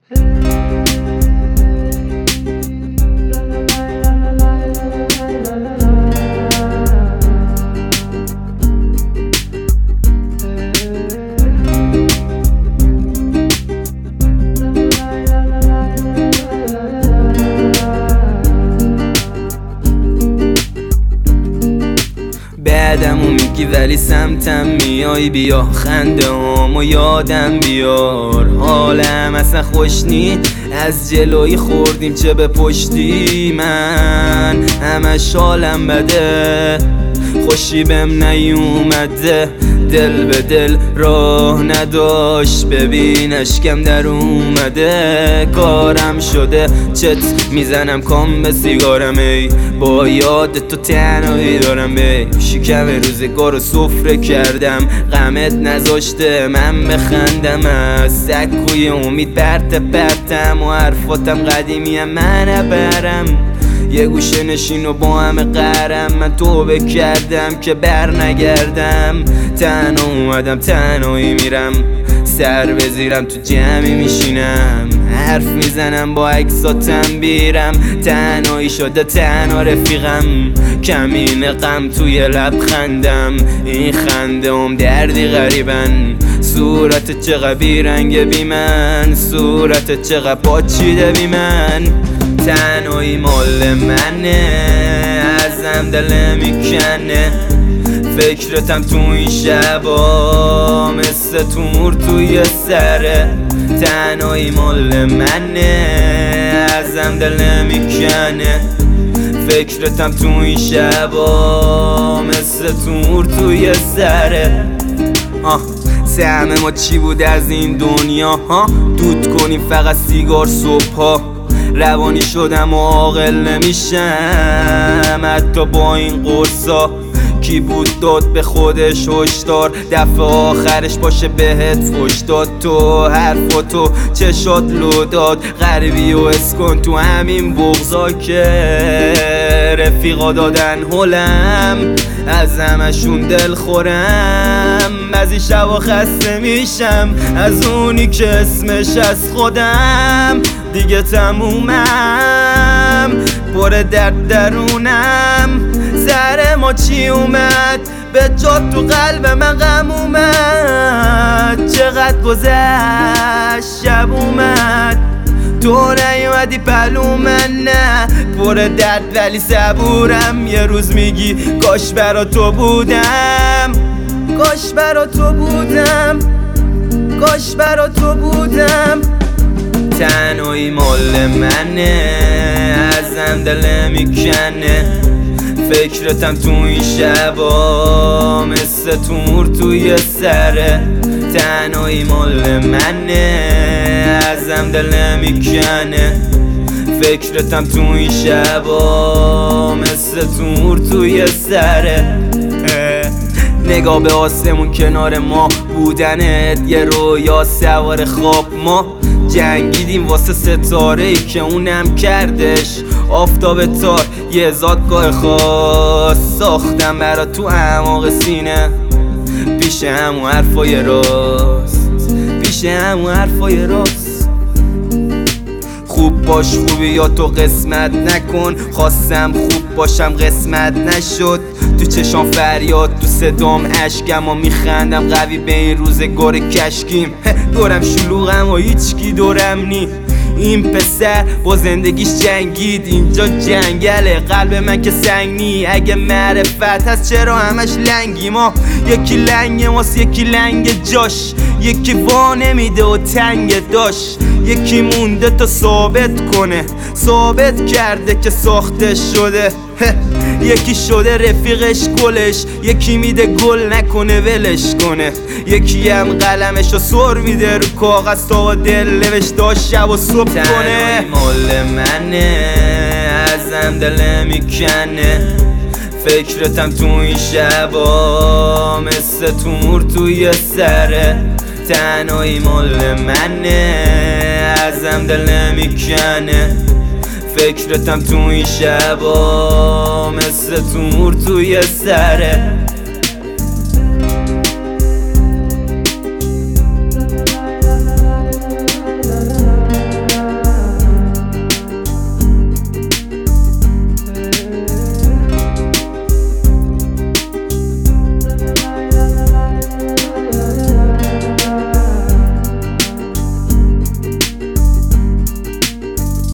بعدمو میگی ولی سمتم میای، بیا خنده هامو یادم بیار. حالم اصلا خوش نی، از جلوی خوردیم چه به پشتی، من همش حالم بده، خوشی بهم نیومده، دل به دل راه نداشت، ببین اشکم در اومده، کارم شده چت میزنم کام به سیگارم، ای با یاد تو تنهایی دارم، ای شکم روزگارو سفره کردم، غمت نذاشته من بخندم، از سکوی امید پرتم و حرفاتم قدیمیم من برم، یه گوشه نشین و با همه قهرم، من توبه کردم که بر نگردم، تنها اومدم تنهایی میرم، سر بزیرم تو جمعی میشینم، حرف میزنم با عکساتم بیرم، تنهایی شده تنها رفیقم، کمین غم توی لبخندم، این خنده هم دردی غریبن، صورت چقدر بیرنگه بی من، صورت چقدر پاچیده بی من، تنهایی مال منه، ازم دل میکنه، فکرتم تو این شبا مثل تور توی سره، تنهایی مال منه، ازم دل میکنه، فکرتم تو این شبا مثل تور توی سره. سهم ما چی بود از این دنیا ها، دود کنیم فقط سیگار صبح ها، روانی شدم و عاقل نمیشم حتی با این قرصا، کی بود داد به خودش هشدار، دفعه آخرش باشه بهت فوش داد، تو حرفاتو چشات لو داد، غریبی و اسکن تو همین بغضا که رفیقا دادن هلم، از همشون دل خورم، بعضی شبا خسته میشم از اونی که اسمش از خودم، دیگه تمومم پر درد درونم، سر ما چی اومد به جا تو قلب من غم اومد، چقدر گذشت شب اومد تو نیومدی پلو من، نه پر درد ولی صبورم، یه روز میگی کاش برا تو بودم، کاش برا تو بودم، کاش برا تو بودم، تنهایی مال منه، ازم دل میکنه، فکرتم تو این شبا مثل تور توی سره، تنهایی مال منه، ازم دل میکنه، فکرتم تو این شبا مثل تور توی سره، نگاه به آسمون کنار ما بودنت، یه رویا سوار خواب، ما جنگیدیم واسه ستاره‌ای که اونم کردش آفتاب تار، یه زادگاه خاص ساختم برا تو اعماق سینه، پیش همون حرفای راست، پیش همون حرفای راست، خوب باش خوبی یا تو قسمت نکن، خواستم خوب باشم قسمت نشد، تو چشام فریاد تو صدام اشکم و میخندم قوی به این روزگار کشکیم، دورم شلوغم و هیچکی دورم نی، این پسر با زندگیش جنگید، اینجا جنگله قلب من که سنگ نی، اگه معرفت هست چرا همش لنگی، ما یکی لنگ ماست یکی لنگ جاش، یکی وا نمیده و تنگ داشت، یکی مونده تا ثابت کنه، ثابت کرده که ساخته شده، یکی شده رفیقش گلش، یکی میده گل نکنه ولش کنه، یکی هم قلمشو سر میده رو کاغذ تا دل نوشته شب و صبح کنه، تنهایی مال منه، ازم دل میکنه، فکرتم تو این شبا مثل تور توی سره، تنهایی مال منه، ازم دل میکنه، فکرتم تو این شبا مثل تور توی سره.